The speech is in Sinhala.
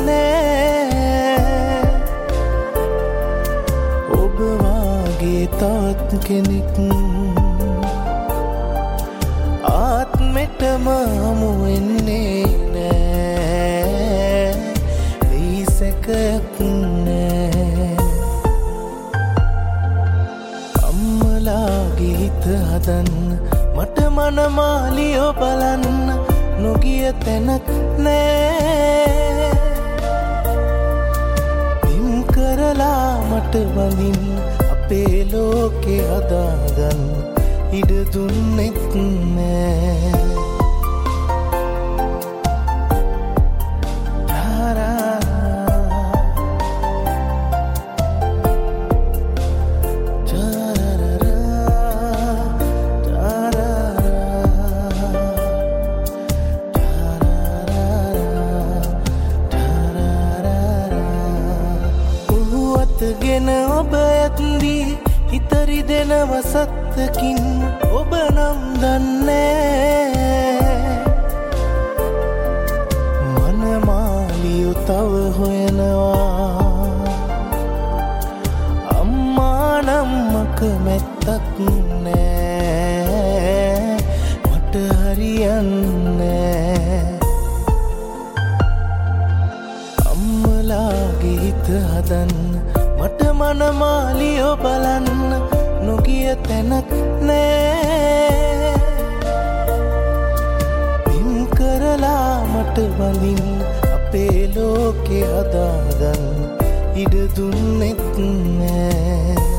දන්නේ ඔබ වාගේ තවත් කෙනෙක් ආත්මෙටම හමු වෙන්නේ නෑ ඒ සැකයක් නෑ අම්මලාගේ හිත හදන්න මට මනමාලියෝ බලන්න නොගිය තැනක් නෑ පින් කරලා මට වඳින්න අපේ ලෝකේ හදාගන්න ඉඩ දුන්නෙත් නෑ ගෙන ඔබ ඇත්දී හිතරි දෙනව සත්තකින් ඔබ නම් දන්නේ මනමාලියු තව හොයනවා අම්මා නම්මක මැත්තක් නෑ මට හරියන්නේ අම්මලාගේ හිත හදන්න මට මනමාලියෝ බලන්න නොගිය තැනක් නෑ පින් කරලා මට වඳින්න අපේ ලෝකේ හදාගන්න ඉඩ දුන්නෙත් නෑ